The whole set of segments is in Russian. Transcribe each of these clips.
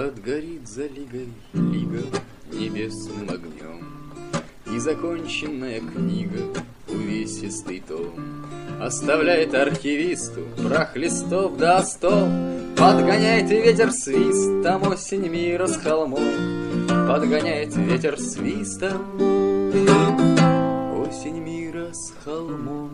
Подгорит за лигой лига небесным огнем, и законченная книга, увесистый том, оставляет архивисту прах листов до стол. Подгоняет ветер свистом осень мира с холмов, подгоняет ветер свистом осень мира с холмов.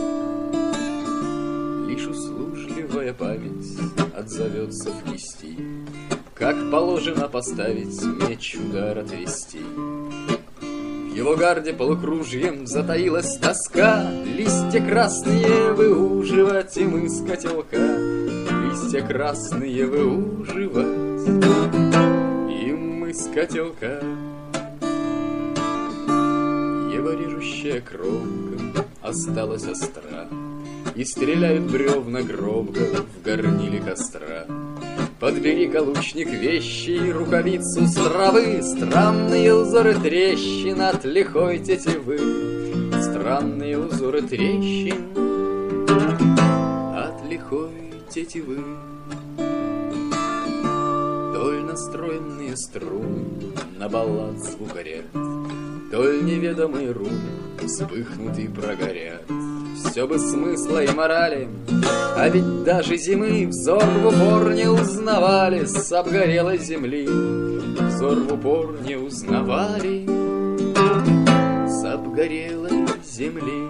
Лишь услужливая память отзовется в кисти, как положено поставить, меч удар отвести. В его гарде полукружьем затаилась тоска, листья красные выуживать им из котелка, листья красные выуживать им из котелка. Его режущая кромка осталась остра, и стреляют бревна громко в горниле костра. Подбери-ка, лучник, вещи, рукавицу с травы, странные узоры трещин от лихой тетивы, странные узоры трещин от лихой тетивы. Толь настроенные струны на баллад звукоряд, толь неведомые руны вспыхнут и прогорят. Все бы смысла и морали, а ведь даже зимы взор в упор не узнавали с обгорелой земли. Взор в упор не узнавали с обгорелой земли.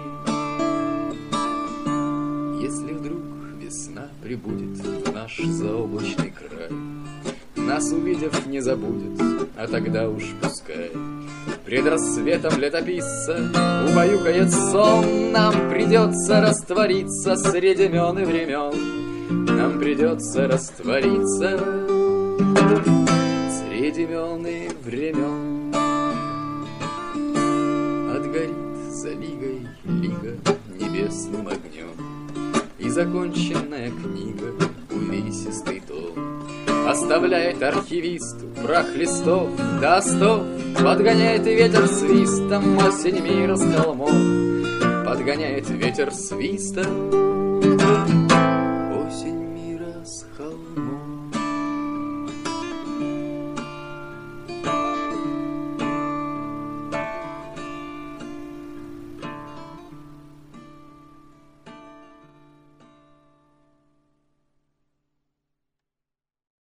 Если вдруг весна прибудет в наш заоблачный край, нас, увидев, не забудет, а тогда уж пускай. Пред рассветом летописца убаюкает сон, нам придется раствориться среди имен и времен. Нам придется раствориться среди имен и времен. Отгорит за лигой лига небесным огнем, и законченная книга, увесистый том, оставляет архивисту прах листов до остов. Подгоняет ветер свистом осень мира с холмов, подгоняет ветер свистом